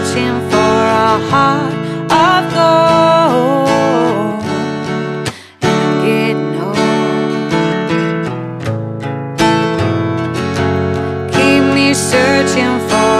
searching for a heart of gold, and I'm getting old. Keep me searching for